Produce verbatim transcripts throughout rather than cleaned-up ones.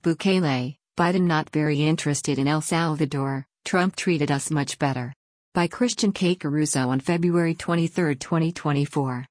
Bukele, Biden not very interested in El Salvador, Trump treated us much better. By Christian K. Caruso on February twenty-third, twenty twenty-four.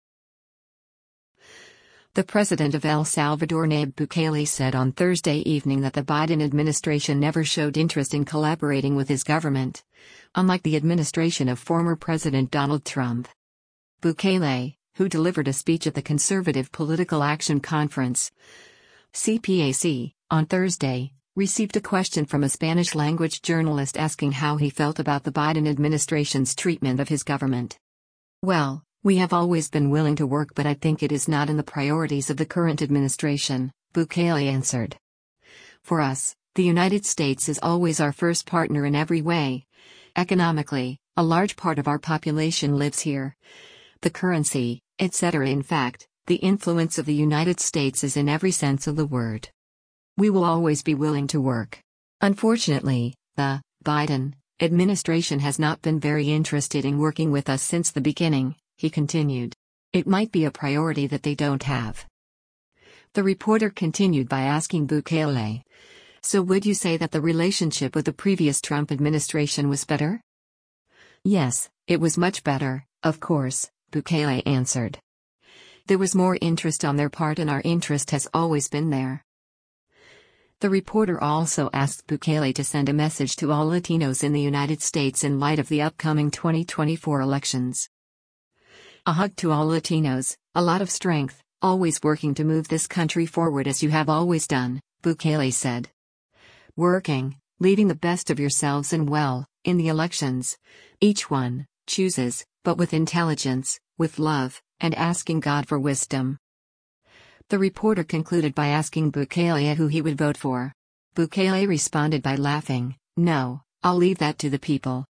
The president of El Salvador Nayib Bukele said on Thursday evening that the Biden administration never showed interest in collaborating with his government, unlike the administration of former President Donald Trump. Bukele, who delivered a speech at the Conservative Political Action Conference, C P A C, on Thursday, received a question from a Spanish-language journalist asking how he felt about the Biden administration's treatment of his government. "Well, we have always been willing to work, but I think it is not in the priorities of the current administration," Bukele answered. "For us, the United States is always our first partner in every way. Economically, a large part of our population lives here. The currency, et cetera. In fact, the influence of the United States is in every sense of the word. We will always be willing to work. Unfortunately, the Biden administration has not been very interested in working with us since the beginning," he continued. "It might be a priority that they don't have." The reporter continued by asking Bukele, "So would you say that the relationship with the previous Trump administration was better?" "Yes, it was much better, of course," Bukele answered. "There was more interest on their part, and our interest has always been there." The reporter also asked Bukele to send a message to all Latinos in the United States in light of the upcoming twenty twenty-four elections. "A hug to all Latinos, a lot of strength, always working to move this country forward as you have always done," Bukele said. "Working, leaving the best of yourselves and well, in the elections. Each one chooses, but with intelligence, with love, and asking God for wisdom." The reporter concluded by asking Bukele who he would vote for. Bukele responded by laughing, "No, I'll leave that to the people."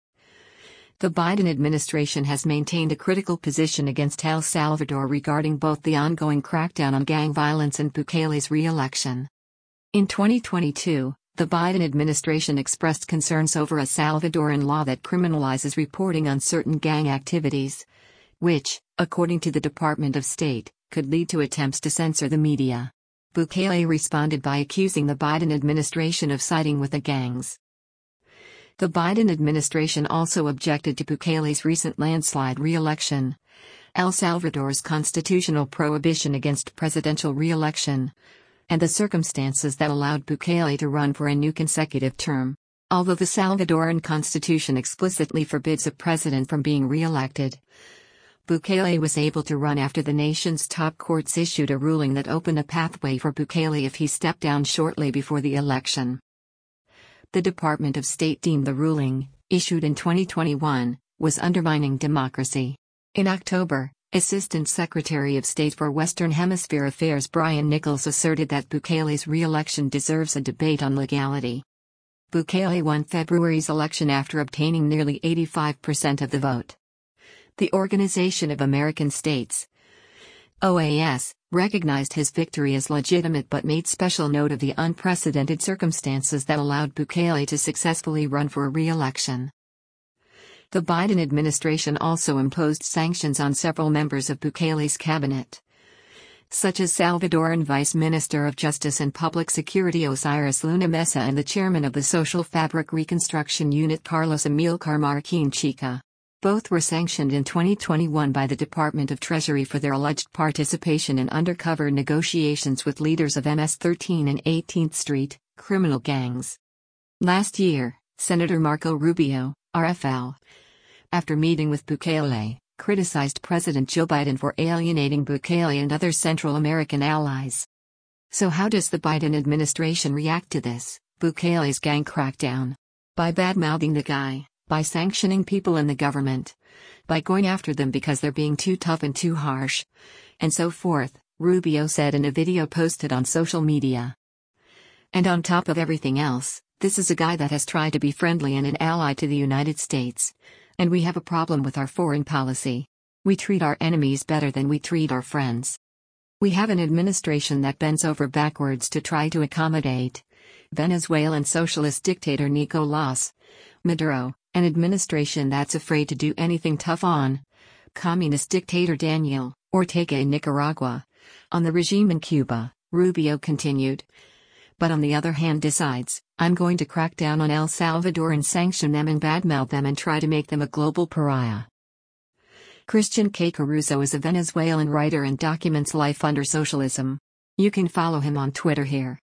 The Biden administration has maintained a critical position against El Salvador regarding both the ongoing crackdown on gang violence and Bukele's re-election. In twenty twenty-two, the Biden administration expressed concerns over a Salvadoran law that criminalizes reporting on certain gang activities, which, according to the Department of State, could lead to attempts to censor the media. Bukele responded by accusing the Biden administration of siding with the gangs. The Biden administration also objected to Bukele's recent landslide re-election, El Salvador's constitutional prohibition against presidential re-election, and the circumstances that allowed Bukele to run for a new consecutive term. Although the Salvadoran constitution explicitly forbids a president from being re-elected, Bukele was able to run after the nation's top courts issued a ruling that opened a pathway for Bukele if he stepped down shortly before the election. The Department of State deemed the ruling, issued in twenty twenty-one, was undermining democracy. In October, Assistant Secretary of State for Western Hemisphere Affairs Brian Nichols asserted that Bukele's re-election deserves a debate on legality. Bukele won February's election after obtaining nearly eighty-five percent of the vote. The Organization of American States, O A S, recognized his victory as legitimate but made special note of the unprecedented circumstances that allowed Bukele to successfully run for a re-election. The Biden administration also imposed sanctions on several members of Bukele's cabinet, such as Salvadoran Vice Minister of Justice and Public Security Osiris Luna Mesa and the chairman of the Social Fabric Reconstruction Unit Carlos Amilcar Marroquin Chica. Both were sanctioned in twenty twenty-one by the Department of Treasury for their alleged participation in undercover negotiations with leaders of M S thirteen and eighteenth Street criminal gangs. Last year, Senator Marco Rubio, R F L, after meeting with Bukele, criticized President Joe Biden for alienating Bukele and other Central American allies. So how does the Biden administration react to this, Bukele's gang crackdown? By bad-mouthing the guy, by sanctioning people in the government, by going after them because they're being too tough and too harsh, and so forth, Rubio said in a video posted on social media. And on top of everything else, this is a guy that has tried to be friendly and an ally to the United States, and we have a problem with our foreign policy. We treat our enemies better than we treat our friends. We have an administration that bends over backwards to try to accommodate Venezuelan socialist dictator Nicolás Maduro, an administration that's afraid to do anything tough on communist dictator Daniel Ortega in Nicaragua, on the regime in Cuba, Rubio continued. but on the other hand decides, I'm going to crack down on El Salvador and sanction them and badmouth them and try to make them a global pariah. Christian K. Caruso is a Venezuelan writer and documents life under socialism. You can follow him on Twitter here.